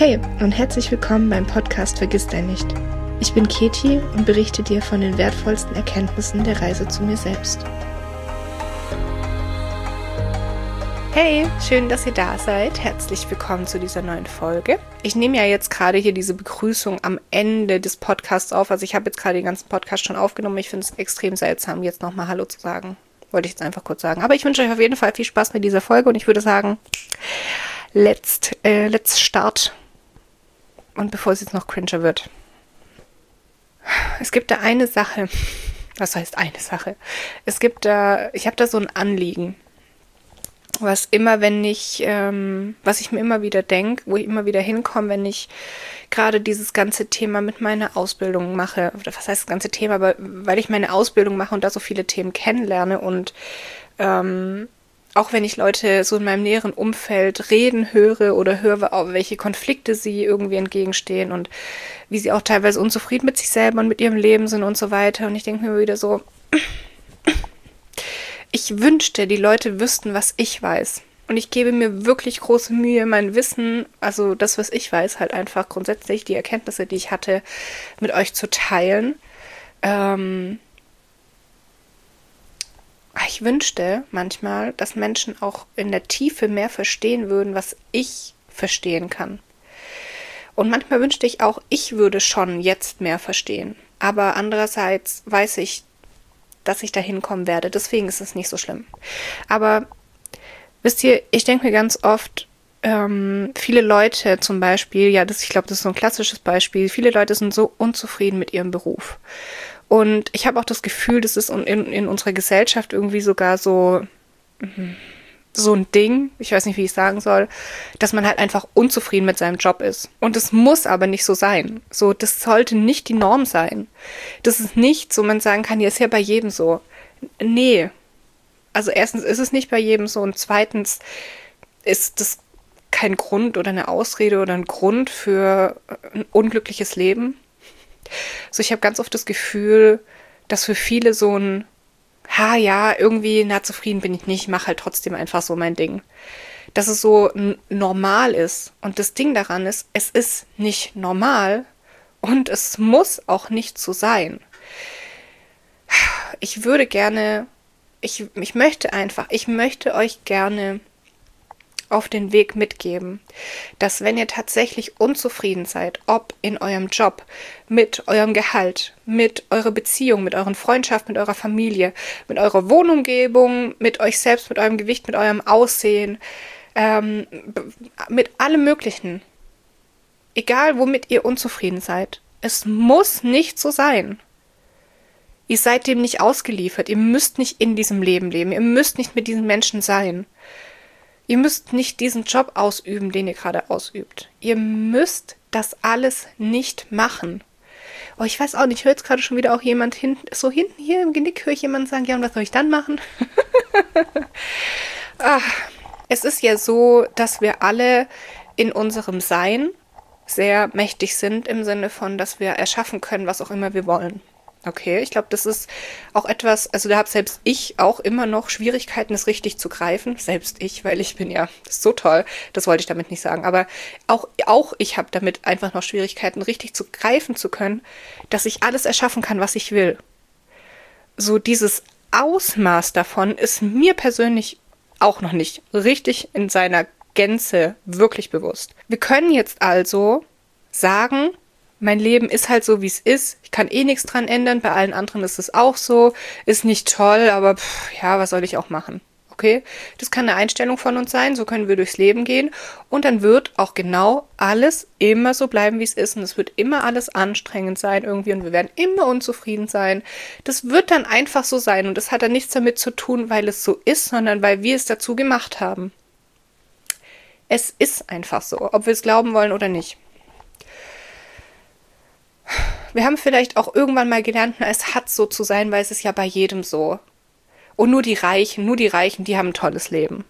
Hey und herzlich willkommen beim Podcast Vergiss dein nicht. Ich bin Keti und berichte dir von den wertvollsten Erkenntnissen der Reise zu mir selbst. Hey, schön, dass ihr da seid. Herzlich willkommen zu dieser neuen Folge. Ich nehme ja jetzt gerade hier diese Begrüßung am Ende des Podcasts auf. Also ich habe jetzt gerade den ganzen Podcast schon aufgenommen. Ich finde es extrem seltsam, jetzt nochmal Hallo zu sagen. Wollte ich jetzt einfach kurz sagen. Aber ich wünsche euch auf jeden Fall viel Spaß mit dieser Folge und ich würde sagen, let's start. Und bevor es jetzt noch cringer wird. Es gibt da eine Sache. Was heißt eine Sache? Ich habe da so ein Anliegen. Was ich mir immer wieder denke, wo ich immer wieder hinkomme, wenn ich gerade dieses ganze Thema mit meiner Ausbildung mache. Oder was heißt das ganze Thema? Aber weil ich meine Ausbildung mache und da so viele Themen kennenlerne und auch wenn ich Leute so in meinem näheren Umfeld reden höre oder höre, welche Konflikte sie irgendwie entgegenstehen und wie sie auch teilweise unzufrieden mit sich selber und mit ihrem Leben sind und so weiter. Und ich denke mir wieder so, ich wünschte, die Leute wüssten, was ich weiß. Und ich gebe mir wirklich große Mühe, mein Wissen, also das, was ich weiß, halt einfach grundsätzlich, die Erkenntnisse, die ich hatte, mit euch zu teilen. Ich wünschte manchmal, dass Menschen auch in der Tiefe mehr verstehen würden, was ich verstehen kann. Und manchmal wünschte ich auch, ich würde schon jetzt mehr verstehen. Aber andererseits weiß ich, dass ich da hinkommen werde. Deswegen ist es nicht so schlimm. Aber wisst ihr, ich denke mir ganz oft, viele Leute zum Beispiel, ich glaube, das ist so ein klassisches Beispiel, viele Leute sind so unzufrieden mit ihrem Beruf. Und ich habe auch das Gefühl, das ist in unserer Gesellschaft irgendwie sogar so ein Ding, ich weiß nicht, wie ich sagen soll, dass man halt einfach unzufrieden mit seinem Job ist. Und es muss aber nicht so sein. So, das sollte nicht die Norm sein. Das ist nicht so, man sagen kann, ja, ist ja bei jedem so. Nee. Also erstens ist es nicht bei jedem so und zweitens ist das kein Grund oder eine Ausrede oder ein Grund für ein unglückliches Leben. So, ich habe ganz oft das Gefühl, dass für viele so ein irgendwie, zufrieden bin ich nicht, mache halt trotzdem einfach so mein Ding. Dass es so normal ist. Und das Ding daran ist, es ist nicht normal und es muss auch nicht so sein. Ich möchte euch gerne auf den Weg mitgeben, dass wenn ihr tatsächlich unzufrieden seid, ob in eurem Job, mit eurem Gehalt, mit eurer Beziehung, mit euren Freundschaften, mit eurer Familie, mit eurer Wohnumgebung, mit euch selbst, mit eurem Gewicht, mit eurem Aussehen, mit allem Möglichen, egal womit ihr unzufrieden seid, es muss nicht so sein. Ihr seid dem nicht ausgeliefert, ihr müsst nicht in diesem Leben leben, ihr müsst nicht mit diesen Menschen sein. Ihr müsst nicht diesen Job ausüben, den ihr gerade ausübt. Ihr müsst das alles nicht machen. Oh, ich weiß auch nicht, ich höre jetzt gerade schon wieder auch jemand hinten hier im Genick höre ich jemanden sagen, ja, und was soll ich dann machen? Es ist ja so, dass wir alle in unserem Sein sehr mächtig sind, im Sinne von, dass wir erschaffen können, was auch immer wir wollen. Okay, ich glaube, das ist auch etwas, also da habe selbst ich auch immer noch Schwierigkeiten, es richtig zu greifen. Selbst ich, weil ich bin das ist so toll, das wollte ich damit nicht sagen. Aber auch ich habe damit einfach noch Schwierigkeiten, richtig zu greifen zu können, dass ich alles erschaffen kann, was ich will. So dieses Ausmaß davon ist mir persönlich auch noch nicht richtig in seiner Gänze wirklich bewusst. Wir können jetzt also sagen, mein Leben ist halt so, wie es ist. Ich kann eh nichts dran ändern. Bei allen anderen ist es auch so. Ist nicht toll, aber was soll ich auch machen? Okay? Das kann eine Einstellung von uns sein. So können wir durchs Leben gehen. Und dann wird auch genau alles immer so bleiben, wie es ist. Und es wird immer alles anstrengend sein irgendwie. Und wir werden immer unzufrieden sein. Das wird dann einfach so sein. Und das hat dann nichts damit zu tun, weil es so ist, sondern weil wir es dazu gemacht haben. Es ist einfach so, ob wir es glauben wollen oder nicht. Wir haben vielleicht auch irgendwann mal gelernt, es hat so zu sein, weil es ist ja bei jedem so. Und nur die Reichen, die haben ein tolles Leben.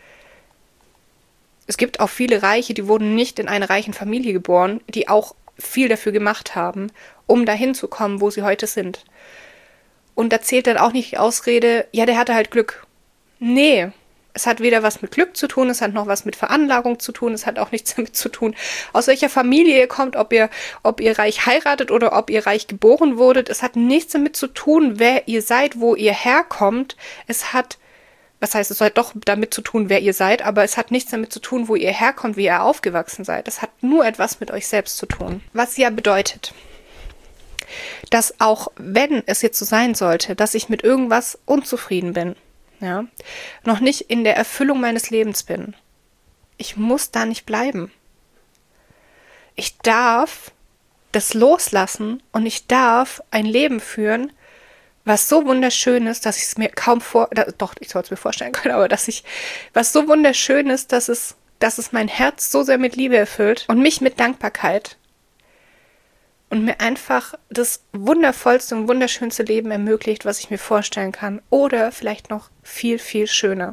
Es gibt auch viele Reiche, die wurden nicht in einer reichen Familie geboren, die auch viel dafür gemacht haben, um dahin zu kommen, wo sie heute sind. Und da zählt dann auch nicht die Ausrede, ja, der hatte halt Glück. Nee, Es hat weder was mit Glück zu tun, es hat noch was mit Veranlagung zu tun, es hat auch nichts damit zu tun, aus welcher Familie ihr kommt, ob ihr reich heiratet oder ob ihr reich geboren wurdet. Es hat nichts damit zu tun, wer ihr seid, wo ihr herkommt. Es hat doch damit zu tun, wer ihr seid, aber es hat nichts damit zu tun, wo ihr herkommt, wie ihr aufgewachsen seid. Es hat nur etwas mit euch selbst zu tun. Was ja bedeutet, dass auch wenn es jetzt so sein sollte, dass ich mit irgendwas unzufrieden bin, ja, noch nicht in der Erfüllung meines Lebens bin, ich muss da nicht bleiben. Ich darf das loslassen und ich darf ein Leben führen, was so wunderschön ist, dass ich es mir ich soll es mir vorstellen können, aber was so wunderschön ist, dass es mein Herz so sehr mit Liebe erfüllt und mich mit Dankbarkeit und mir einfach das wundervollste und wunderschönste Leben ermöglicht, was ich mir vorstellen kann. Oder vielleicht noch viel, viel schöner.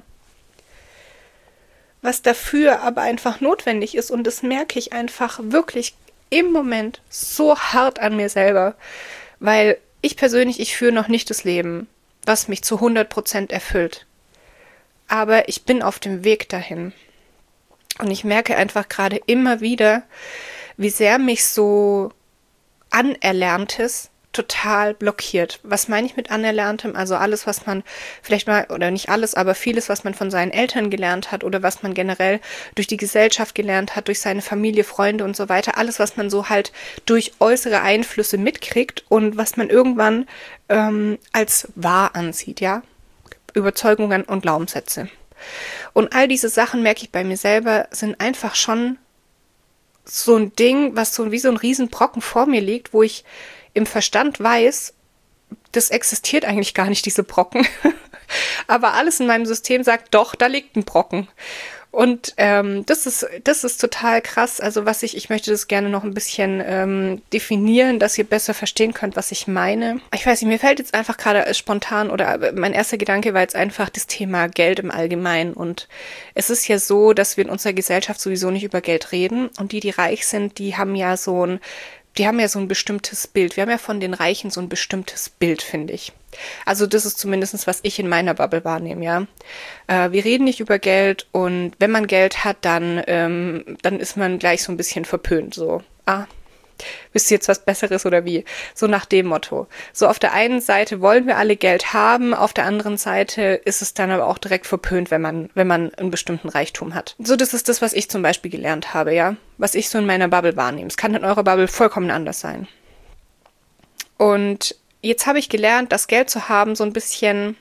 Was dafür aber einfach notwendig ist, und das merke ich einfach wirklich im Moment so hart an mir selber, weil ich führe noch nicht das Leben, was mich zu 100% erfüllt. Aber ich bin auf dem Weg dahin. Und ich merke einfach gerade immer wieder, wie sehr mich so Anerlerntes total blockiert. Was meine ich mit Anerlerntem? Also alles, was man vielleicht mal, oder nicht alles, aber vieles, was man von seinen Eltern gelernt hat oder was man generell durch die Gesellschaft gelernt hat, durch seine Familie, Freunde und so weiter. Alles, was man so halt durch äußere Einflüsse mitkriegt und was man irgendwann als wahr ansieht, ja? Überzeugungen und Glaubenssätze. Und all diese Sachen, merke ich bei mir selber, sind einfach schon so ein Ding, was so wie so ein Riesenbrocken vor mir liegt, wo ich im Verstand weiß, das existiert eigentlich gar nicht, diese Brocken. Aber alles in meinem System sagt, doch, da liegt ein Brocken. Und das ist total krass. Also ich möchte das gerne noch ein bisschen definieren, dass ihr besser verstehen könnt, was ich meine. Ich weiß nicht, mir fällt jetzt einfach gerade spontan oder mein erster Gedanke war jetzt einfach das Thema Geld im Allgemeinen. Und es ist ja so, dass wir in unserer Gesellschaft sowieso nicht über Geld reden. Und die reich sind, die haben ja so ein bestimmtes Bild. Wir haben ja von den Reichen so ein bestimmtes Bild, finde ich. Also das ist zumindest, was ich in meiner Bubble wahrnehme, ja. Wir reden nicht über Geld und wenn man Geld hat, dann ist man gleich so ein bisschen verpönt. So, wisst ihr jetzt was Besseres oder wie? So nach dem Motto. So auf der einen Seite wollen wir alle Geld haben, auf der anderen Seite ist es dann aber auch direkt verpönt, wenn man einen bestimmten Reichtum hat. So, das ist das, was ich zum Beispiel gelernt habe, ja. Was ich so in meiner Bubble wahrnehme. Es kann in eurer Bubble vollkommen anders sein. Und jetzt habe ich gelernt, dass Geld zu haben so ein bisschen,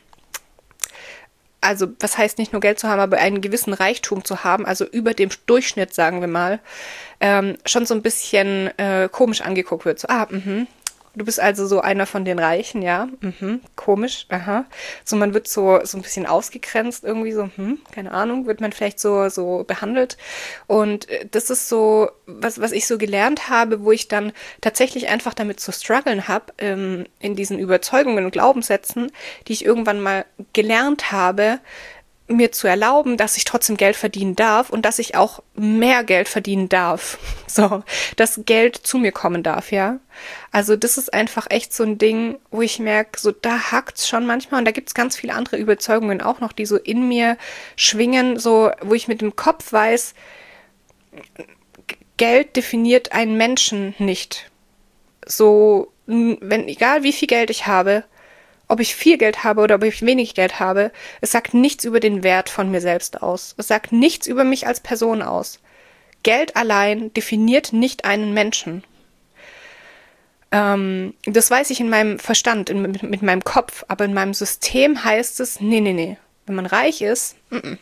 also was heißt nicht nur Geld zu haben, aber einen gewissen Reichtum zu haben, also über dem Durchschnitt, sagen wir mal, schon so ein bisschen komisch angeguckt wird. So, du bist also so einer von den Reichen, ja, komisch, aha. So, man wird so ein bisschen ausgegrenzt, irgendwie so, keine Ahnung, wird man vielleicht so behandelt. Und das ist so, was ich so gelernt habe, wo ich dann tatsächlich einfach damit zu strugglen habe, in diesen Überzeugungen und Glaubenssätzen, die ich irgendwann mal gelernt habe, mir zu erlauben, dass ich trotzdem Geld verdienen darf und dass ich auch mehr Geld verdienen darf. So, dass Geld zu mir kommen darf, ja. Also das ist einfach echt so ein Ding, wo ich merke, so da hakt's schon manchmal und da gibt's ganz viele andere Überzeugungen auch noch, die so in mir schwingen, so wo ich mit dem Kopf weiß, Geld definiert einen Menschen nicht. So, egal wie viel Geld ich habe, ob ich viel Geld habe oder ob ich wenig Geld habe, es sagt nichts über den Wert von mir selbst aus. Es sagt nichts über mich als Person aus. Geld allein definiert nicht einen Menschen. Das weiß ich in meinem Verstand, mit meinem Kopf, aber in meinem System heißt es, nee. Wenn man reich ist,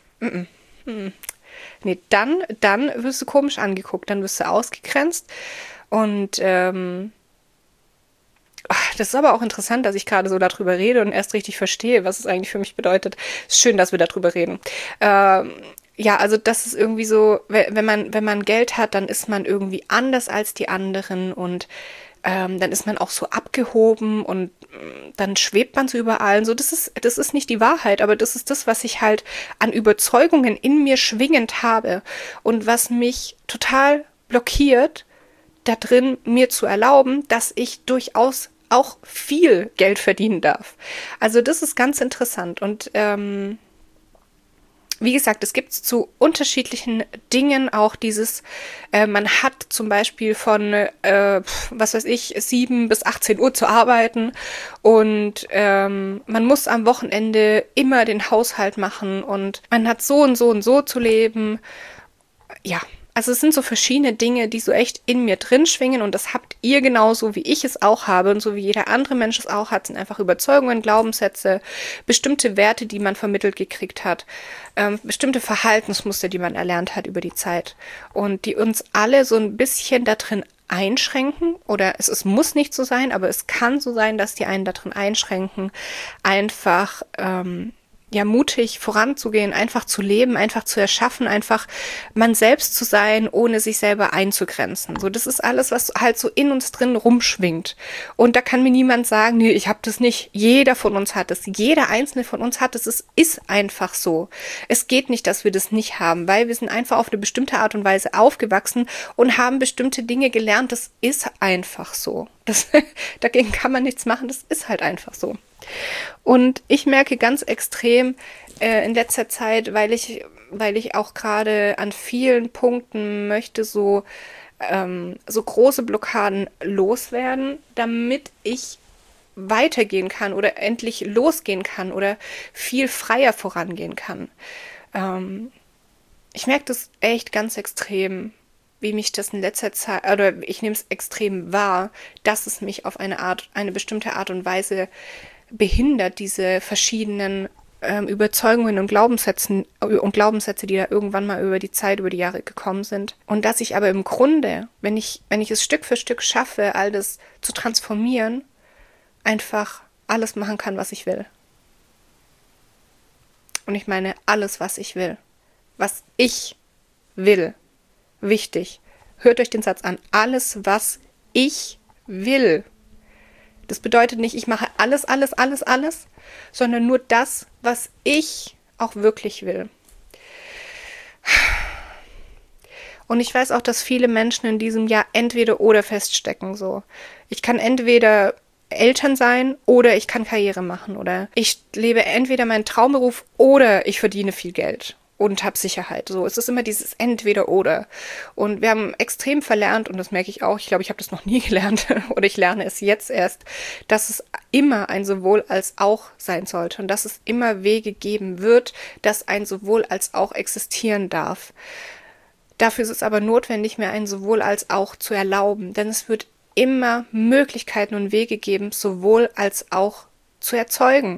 nee, dann wirst du komisch angeguckt, dann wirst du ausgegrenzt und das ist aber auch interessant, dass ich gerade so darüber rede und erst richtig verstehe, was es eigentlich für mich bedeutet. Ist schön, dass wir darüber reden. Ja, also das ist irgendwie so, wenn man Geld hat, dann ist man irgendwie anders als die anderen und dann ist man auch so abgehoben und dann schwebt man so überall. So, das ist nicht die Wahrheit, aber das ist das, was ich halt an Überzeugungen in mir schwingend habe und was mich total blockiert, da drin mir zu erlauben, dass ich durchaus auch viel Geld verdienen darf. Also das ist ganz interessant und wie gesagt, es gibt zu unterschiedlichen Dingen auch dieses, man hat zum Beispiel von, was weiß ich, 7 bis 18 Uhr zu arbeiten und man muss am Wochenende immer den Haushalt machen und man hat so und so und so zu leben. Ja, also es sind so verschiedene Dinge, die so echt in mir drin schwingen und das habt ihr genauso, wie ich es auch habe und so wie jeder andere Mensch es auch hat, sind einfach Überzeugungen, Glaubenssätze, bestimmte Werte, die man vermittelt gekriegt hat, bestimmte Verhaltensmuster, die man erlernt hat über die Zeit und die uns alle so ein bisschen da drin einschränken oder es muss nicht so sein, aber es kann so sein, dass die einen da drin einschränken, einfach ja, mutig voranzugehen, einfach zu leben, einfach zu erschaffen, einfach man selbst zu sein, ohne sich selber einzugrenzen. So, das ist alles, was halt so in uns drin rumschwingt. Und da kann mir niemand sagen, nee, ich habe das nicht. Jeder von uns hat es. Jeder einzelne von uns hat es. Es ist einfach so. Es geht nicht, dass wir das nicht haben, weil wir sind einfach auf eine bestimmte Art und Weise aufgewachsen und haben bestimmte Dinge gelernt. Das ist einfach so. Dagegen kann man nichts machen. Das ist halt einfach so. Und ich merke ganz extrem in letzter Zeit, weil ich auch gerade an vielen Punkten möchte so große Blockaden loswerden, damit ich weitergehen kann oder endlich losgehen kann oder viel freier vorangehen kann. Ich merke das echt ganz extrem, wie mich das in letzter Zeit, oder ich nehme es extrem wahr, dass es mich auf eine bestimmte Art und Weise behindert, diese verschiedenen Überzeugungen und Glaubenssätze, die da irgendwann mal über die Zeit, über die Jahre gekommen sind. Und dass ich aber im Grunde, wenn ich es Stück für Stück schaffe, all das zu transformieren, einfach alles machen kann, was ich will. Und ich meine alles, was ich will. Was ich will. Wichtig. Hört euch den Satz an. Alles, was ich will. Das bedeutet nicht, ich mache alles, sondern nur das, was ich auch wirklich will. Und ich weiß auch, dass viele Menschen in diesem Jahr entweder oder feststecken. So, ich kann entweder Eltern sein oder ich kann Karriere machen oder ich lebe entweder meinen Traumberuf oder ich verdiene viel Geld und habe Sicherheit. So, es ist immer dieses Entweder-Oder. Und wir haben extrem verlernt, und das merke ich auch, ich glaube, ich habe das noch nie gelernt, oder ich lerne es jetzt erst, dass es immer ein Sowohl als auch sein sollte und dass es immer Wege geben wird, dass ein Sowohl als auch existieren darf. Dafür ist es aber notwendig, mir ein Sowohl als auch zu erlauben, denn es wird immer Möglichkeiten und Wege geben, sowohl als auch zu erzeugen.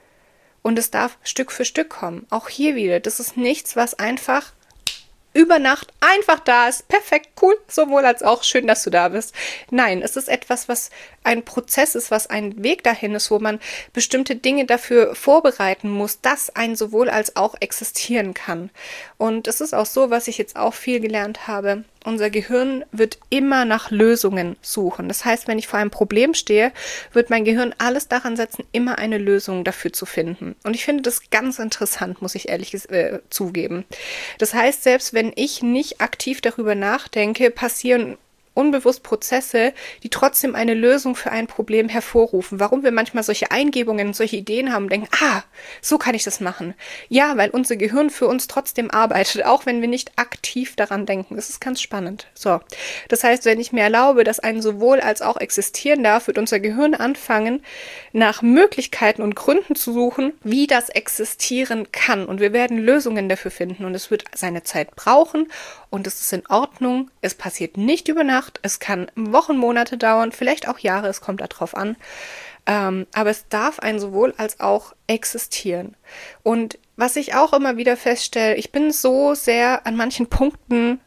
Und es darf Stück für Stück kommen. Auch hier wieder. Das ist nichts, was einfach über Nacht einfach da ist. Perfekt, cool, sowohl als auch. Schön, dass du da bist. Nein, es ist etwas, was ein Prozess ist, was ein Weg dahin ist, wo man bestimmte Dinge dafür vorbereiten muss, dass ein sowohl als auch existieren kann. Und es ist auch so, was ich jetzt auch viel gelernt habe. Unser Gehirn wird immer nach Lösungen suchen. Das heißt, wenn ich vor einem Problem stehe, wird mein Gehirn alles daran setzen, immer eine Lösung dafür zu finden. Und ich finde das ganz interessant, muss ich ehrlich zugeben. Das heißt, selbst wenn ich nicht aktiv darüber nachdenke, passieren unbewusst Prozesse, die trotzdem eine Lösung für ein Problem hervorrufen. Warum wir manchmal solche Eingebungen, solche Ideen haben und denken, so kann ich das machen. Ja, weil unser Gehirn für uns trotzdem arbeitet, auch wenn wir nicht aktiv daran denken. Das ist ganz spannend. So, das heißt, wenn ich mir erlaube, dass ein sowohl als auch existieren darf, wird unser Gehirn anfangen, nach Möglichkeiten und Gründen zu suchen, wie das existieren kann. Und wir werden Lösungen dafür finden. Und es wird seine Zeit brauchen und es ist in Ordnung. Es passiert nicht über Nacht. Es kann Wochen, Monate dauern, vielleicht auch Jahre, es kommt darauf an. Aber es darf ein sowohl als auch existieren. Und was ich auch immer wieder feststelle, ich bin so sehr an manchen Punkten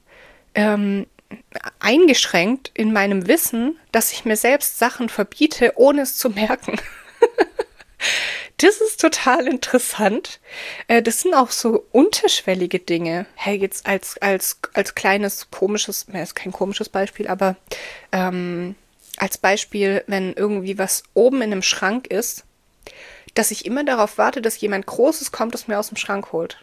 eingeschränkt in meinem Wissen, dass ich mir selbst Sachen verbiete, ohne es zu merken. Das ist total interessant. Das sind auch so unterschwellige Dinge. Hey, jetzt als kleines komisches, ist kein komisches Beispiel, aber als Beispiel, wenn irgendwie was oben in einem Schrank ist, dass ich immer darauf warte, dass jemand Großes kommt, das mir aus dem Schrank holt.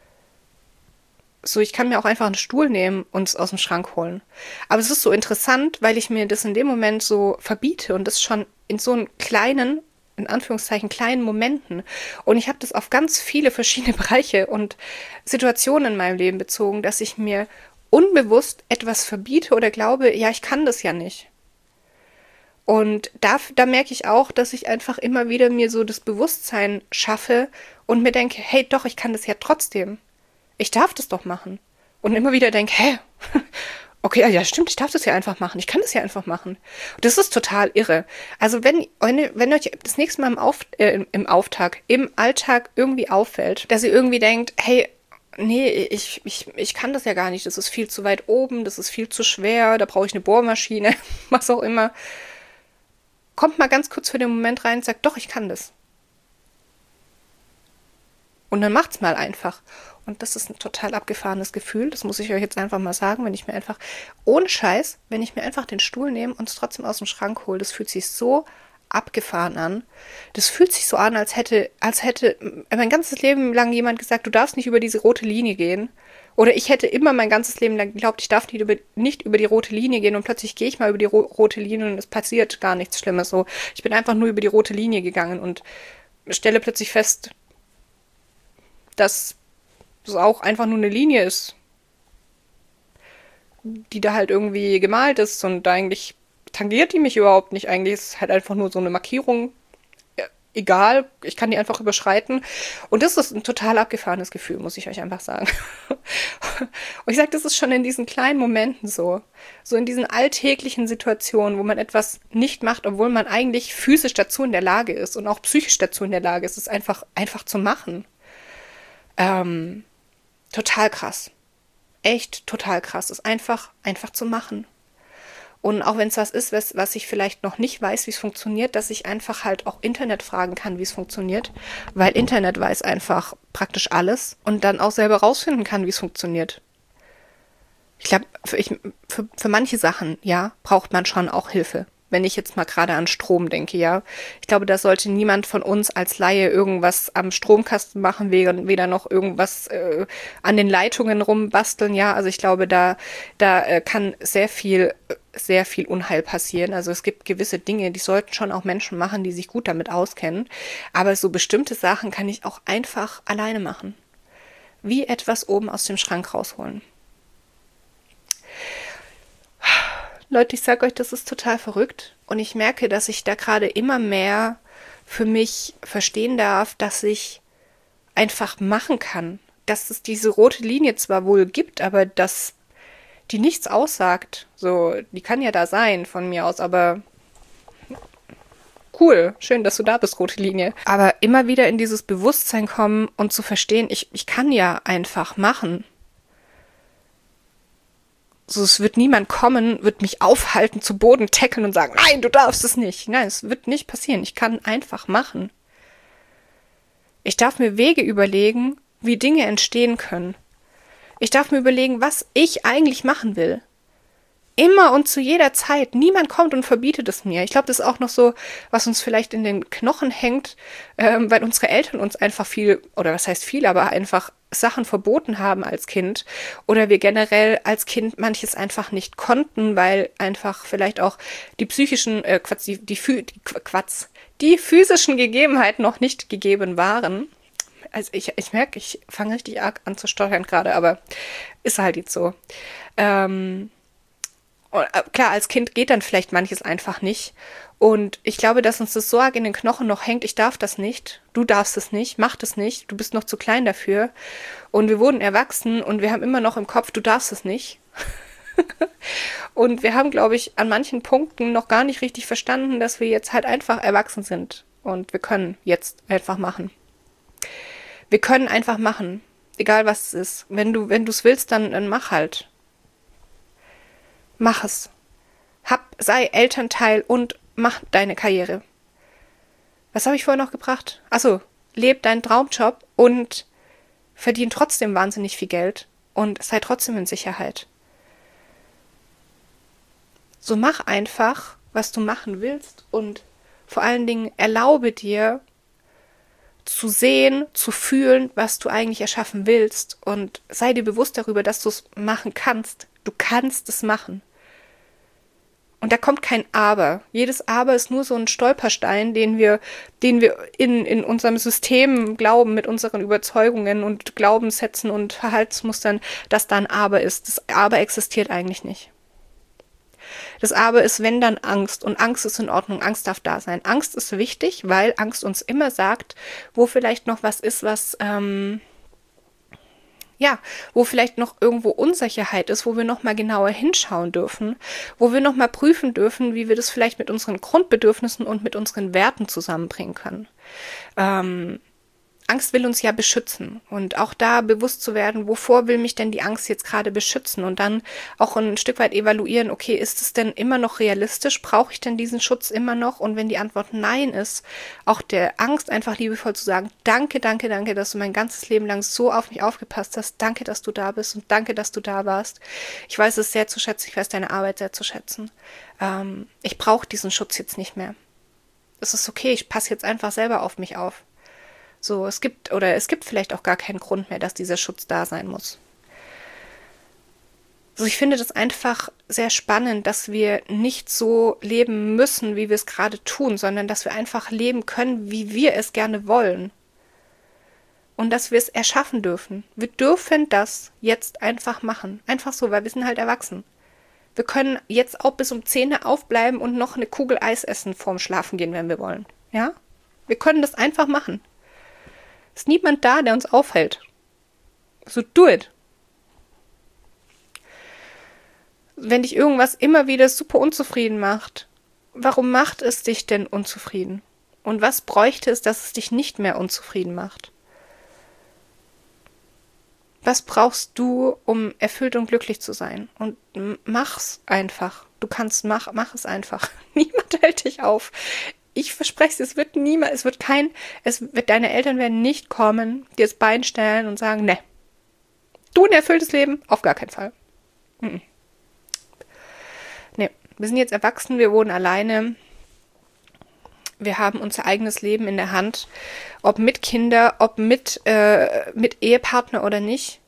So, ich kann mir auch einfach einen Stuhl nehmen und es aus dem Schrank holen. Aber es ist so interessant, weil ich mir das in dem Moment so verbiete und das schon in so einem kleinen in Anführungszeichen kleinen Momenten. Und ich habe das auf ganz viele verschiedene Bereiche und Situationen in meinem Leben bezogen, dass ich mir unbewusst etwas verbiete oder glaube, ja, ich kann das ja nicht. Und da merke ich auch, dass ich einfach immer wieder mir so das Bewusstsein schaffe und mir denke, hey, doch, ich kann das ja trotzdem. Ich darf das doch machen. Und immer wieder denke, hä? Okay, ja, stimmt, ich darf das ja einfach machen. Ich kann das ja einfach machen. Und das ist total irre. Also wenn euch das nächste Mal im Alltag irgendwie auffällt, dass ihr irgendwie denkt, hey, nee, ich kann das ja gar nicht. Das ist viel zu weit oben, das ist viel zu schwer, da brauche ich eine Bohrmaschine, was auch immer. Kommt mal ganz kurz für den Moment rein und sagt, doch, ich kann das. Und dann macht's mal einfach. Und das ist ein total abgefahrenes Gefühl. Das muss ich euch jetzt einfach mal sagen, wenn ich mir einfach, ohne Scheiß, wenn ich mir einfach den Stuhl nehme und es trotzdem aus dem Schrank hole, das fühlt sich so abgefahren an. Das fühlt sich so an, als hätte mein ganzes Leben lang jemand gesagt, du darfst nicht über diese rote Linie gehen. Oder ich hätte immer mein ganzes Leben lang geglaubt, ich darf nicht über die rote Linie gehen und plötzlich gehe ich mal über die rote Linie und es passiert gar nichts Schlimmes. So, ich bin einfach nur über die rote Linie gegangen und stelle plötzlich fest, dass es auch einfach nur eine Linie ist, die da halt irgendwie gemalt ist und eigentlich tangiert die mich überhaupt nicht. Eigentlich ist es halt einfach nur so eine Markierung. Egal, ich kann die einfach überschreiten. Und das ist ein total abgefahrenes Gefühl, muss ich euch einfach sagen. Und ich sage, das ist schon in diesen kleinen Momenten so. So in diesen alltäglichen Situationen, wo man etwas nicht macht, obwohl man eigentlich physisch dazu in der Lage ist und auch psychisch dazu in der Lage ist, es einfach zu machen. Total krass. Echt total krass. Es einfach zu machen. Und auch wenn es was ist, was ich vielleicht noch nicht weiß, wie es funktioniert, dass ich einfach halt auch Internet fragen kann, wie es funktioniert. Weil Internet weiß einfach praktisch alles und dann auch selber rausfinden kann, wie es funktioniert. Ich glaube, für manche Sachen, ja, braucht man schon auch Hilfe. Wenn ich jetzt mal gerade an Strom denke, ja. Ich glaube, da sollte niemand von uns als Laie irgendwas am Stromkasten machen, weder noch irgendwas an den Leitungen rumbasteln, ja. Also ich glaube, da kann sehr viel Unheil passieren. Also es gibt gewisse Dinge, die sollten schon auch Menschen machen, die sich gut damit auskennen. Aber so bestimmte Sachen kann ich auch einfach alleine machen. Wie etwas oben aus dem Schrank rausholen. Leute, ich sage euch, das ist total verrückt und ich merke, dass ich da gerade immer mehr für mich verstehen darf, dass ich einfach machen kann, dass es diese rote Linie zwar wohl gibt, aber dass die nichts aussagt. So, die kann ja da sein von mir aus, aber cool, schön, dass du da bist, rote Linie. Aber immer wieder in dieses Bewusstsein kommen und zu verstehen, ich kann ja einfach machen. So, es wird niemand kommen, wird mich aufhalten, zu Boden tackeln und sagen, nein, du darfst es nicht. Nein, es wird nicht passieren. Ich kann einfach machen. Ich darf mir Wege überlegen, wie Dinge entstehen können. Ich darf mir überlegen, was ich eigentlich machen will. Immer und zu jeder Zeit. Niemand kommt und verbietet es mir. Ich glaube, das ist auch noch so, was uns vielleicht in den Knochen hängt, weil unsere Eltern uns einfach viel, oder was heißt viel, aber einfach Sachen verboten haben als Kind. Oder wir generell als Kind manches einfach nicht konnten, weil einfach vielleicht auch die psychischen, die physischen Gegebenheiten noch nicht gegeben waren. Also ich merke, ich fange richtig arg an zu stottern gerade, aber ist halt jetzt so. Klar, als Kind geht dann vielleicht manches einfach nicht. Und ich glaube, dass uns das so arg in den Knochen noch hängt, ich darf das nicht, du darfst es nicht, mach das nicht, du bist noch zu klein dafür. Und wir wurden erwachsen und wir haben immer noch im Kopf, du darfst es nicht. Und wir haben, glaube ich, an manchen Punkten noch gar nicht richtig verstanden, dass wir jetzt halt einfach erwachsen sind. Und wir können jetzt einfach machen. Wir können einfach machen, egal was es ist. Wenn du es willst, dann mach halt. Mach es. Sei Elternteil und mach deine Karriere. Was habe ich vorher noch gebracht? Achso, leb deinen Traumjob und verdien trotzdem wahnsinnig viel Geld und sei trotzdem in Sicherheit. So mach einfach, was du machen willst und vor allen Dingen erlaube dir zu sehen, zu fühlen, was du eigentlich erschaffen willst und sei dir bewusst darüber, dass du es machen kannst. Du kannst es machen. Und da kommt kein Aber. Jedes Aber ist nur so ein Stolperstein, den wir in unserem System glauben, mit unseren Überzeugungen und Glaubenssätzen und Verhaltensmustern, dass da ein Aber ist. Das Aber existiert eigentlich nicht. Das Aber ist, wenn dann Angst. Und Angst ist in Ordnung. Angst darf da sein. Angst ist wichtig, weil Angst uns immer sagt, wo vielleicht noch was ist, wo vielleicht noch irgendwo Unsicherheit ist, wo wir noch mal genauer hinschauen dürfen, wo wir noch mal prüfen dürfen, wie wir das vielleicht mit unseren Grundbedürfnissen und mit unseren Werten zusammenbringen können. Angst will uns ja beschützen und auch da bewusst zu werden, wovor will mich denn die Angst jetzt gerade beschützen und dann auch ein Stück weit evaluieren, okay, ist es denn immer noch realistisch? Brauche ich denn diesen Schutz immer noch? Und wenn die Antwort nein ist, auch der Angst einfach liebevoll zu sagen, danke, danke, danke, dass du mein ganzes Leben lang so auf mich aufgepasst hast, danke, dass du da bist und danke, dass du da warst. Ich weiß es sehr zu schätzen, ich weiß deine Arbeit sehr zu schätzen. Ich brauche diesen Schutz jetzt nicht mehr. Es ist okay, ich passe jetzt einfach selber auf mich auf. So, es gibt vielleicht auch gar keinen Grund mehr, dass dieser Schutz da sein muss. Also ich finde das einfach sehr spannend, dass wir nicht so leben müssen, wie wir es gerade tun, sondern dass wir einfach leben können, wie wir es gerne wollen. Und dass wir es erschaffen dürfen. Wir dürfen das jetzt einfach machen. Einfach so, weil wir sind halt erwachsen. Wir können jetzt auch bis um 10 Uhr aufbleiben und noch eine Kugel Eis essen vorm Schlafen gehen, wenn wir wollen. Ja? Wir können das einfach machen. Ist niemand da, der uns aufhält. So do it. Wenn dich irgendwas immer wieder super unzufrieden macht, warum macht es dich denn unzufrieden? Und was bräuchte es, dass es dich nicht mehr unzufrieden macht? Was brauchst du, um erfüllt und glücklich zu sein? Und mach's einfach. Du kannst, mach es einfach. Niemand hält dich auf. Ich verspreche es, deine Eltern werden nicht kommen, dir das Bein stellen und sagen, ne, du ein erfülltes Leben? Auf gar keinen Fall. Ne, wir sind jetzt erwachsen, wir wohnen alleine, wir haben unser eigenes Leben in der Hand, ob mit Kinder, ob mit Ehepartner oder nicht.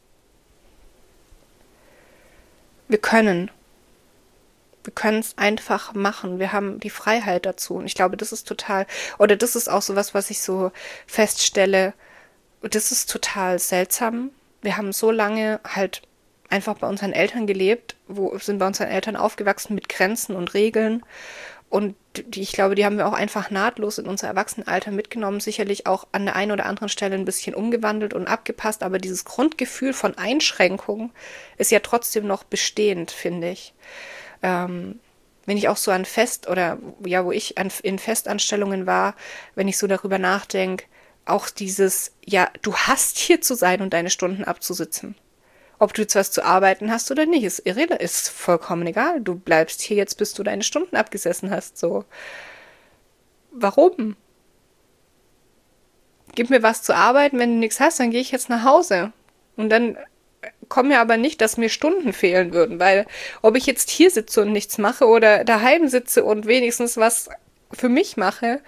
Wir können es einfach machen. Wir haben die Freiheit dazu. Und ich glaube, das ist das ist auch sowas, was ich so feststelle. Das ist total seltsam. Wir haben so lange halt einfach bei unseren Eltern gelebt, sind bei unseren Eltern aufgewachsen mit Grenzen und Regeln. Und ich glaube, die haben wir auch einfach nahtlos in unser Erwachsenenalter mitgenommen, sicherlich auch an der einen oder anderen Stelle ein bisschen umgewandelt und abgepasst, aber dieses Grundgefühl von Einschränkung ist ja trotzdem noch bestehend, finde ich. Wenn ich auch so an wo ich in Festanstellungen war, wenn ich so darüber nachdenke, auch dieses, ja, du hast hier zu sein und deine Stunden abzusitzen. Ob du jetzt was zu arbeiten hast oder nicht, ist vollkommen egal. Du bleibst hier jetzt, bis du deine Stunden abgesessen hast, so. Warum? Gib mir was zu arbeiten, wenn du nichts hast, dann gehe ich jetzt nach Hause. Und dann komme mir aber nicht, dass mir Stunden fehlen würden, weil ob ich jetzt hier sitze und nichts mache oder daheim sitze und wenigstens was für mich mache,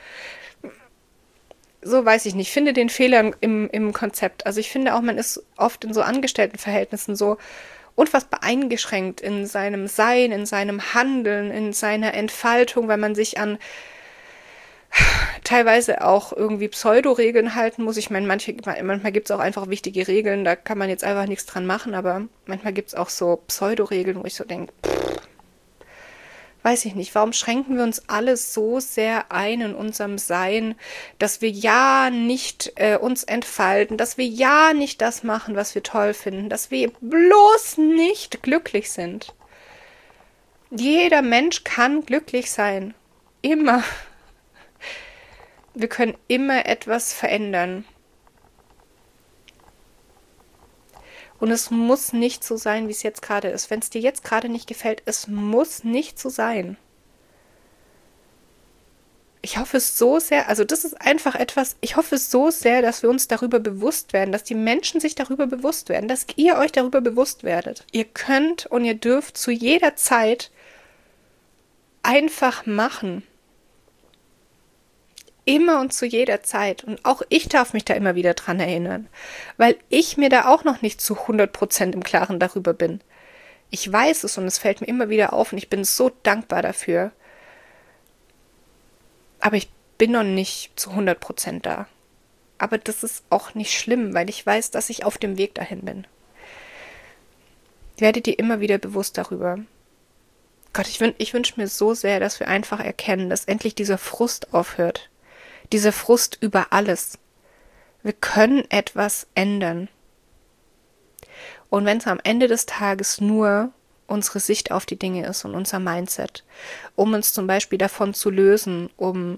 so weiß ich nicht. Ich finde den Fehler im Konzept. Also ich finde auch, man ist oft in so Angestelltenverhältnissen so unfassbar eingeschränkt in seinem Sein, in seinem Handeln, in seiner Entfaltung, weil man sich an teilweise auch irgendwie Pseudo-Regeln halten muss. Ich meine, manchmal gibt es auch einfach wichtige Regeln, da kann man jetzt einfach nichts dran machen, aber manchmal gibt es auch so Pseudo-Regeln, wo ich so denke, weiß ich nicht, warum schränken wir uns alle so sehr ein in unserem Sein, dass wir ja nicht uns entfalten, dass wir ja nicht das machen, was wir toll finden, dass wir bloß nicht glücklich sind. Jeder Mensch kann glücklich sein. Immer. Wir können immer etwas verändern. Und es muss nicht so sein, wie es jetzt gerade ist. Wenn es dir jetzt gerade nicht gefällt, es muss nicht so sein. Ich hoffe es so sehr, also das ist einfach etwas, ich hoffe es so sehr, dass wir uns darüber bewusst werden, dass die Menschen sich darüber bewusst werden, dass ihr euch darüber bewusst werdet. Ihr könnt und ihr dürft zu jeder Zeit einfach machen. Immer und zu jeder Zeit. Und auch ich darf mich da immer wieder dran erinnern, weil ich mir da auch noch nicht zu 100% im Klaren darüber bin. Ich weiß es und es fällt mir immer wieder auf und ich bin so dankbar dafür. Aber ich bin noch nicht zu 100% da. Aber das ist auch nicht schlimm, weil ich weiß, dass ich auf dem Weg dahin bin. Werde dir immer wieder bewusst darüber. Gott, ich wünsche mir so sehr, dass wir einfach erkennen, dass endlich dieser Frust aufhört. Dieser Frust über alles. Wir können etwas ändern. Und wenn es am Ende des Tages nur unsere Sicht auf die Dinge ist und unser Mindset, um uns zum Beispiel davon zu lösen, um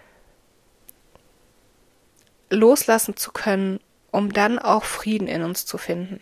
loslassen zu können, um dann auch Frieden in uns zu finden.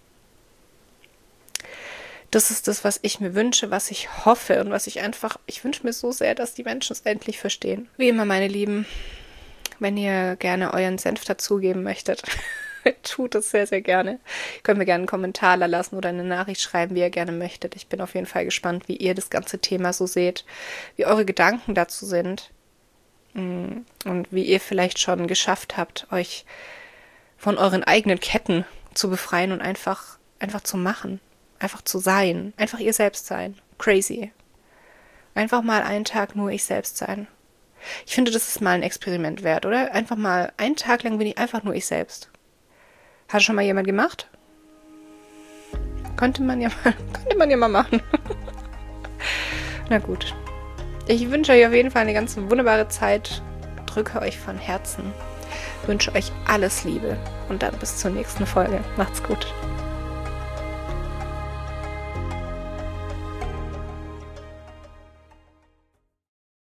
Das ist das, was ich mir wünsche, was ich hoffe und ich wünsche mir so sehr, dass die Menschen es endlich verstehen. Wie immer, meine Lieben, wenn ihr gerne euren Senf dazugeben möchtet, tut es sehr, sehr gerne. Ihr könnt mir gerne einen Kommentar lassen oder eine Nachricht schreiben, wie ihr gerne möchtet. Ich bin auf jeden Fall gespannt, wie ihr das ganze Thema so seht, wie eure Gedanken dazu sind und wie ihr vielleicht schon geschafft habt, euch von euren eigenen Ketten zu befreien und einfach zu machen. Einfach zu sein. Einfach ihr selbst sein. Crazy. Einfach mal einen Tag nur ich selbst sein. Ich finde, das ist mal ein Experiment wert, oder? Einfach mal einen Tag lang bin ich einfach nur ich selbst. Hat schon mal jemand gemacht? Könnte man ja mal machen. Na gut. Ich wünsche euch auf jeden Fall eine ganz wunderbare Zeit. Drücke euch von Herzen. Wünsche euch alles Liebe. Und dann bis zur nächsten Folge. Macht's gut.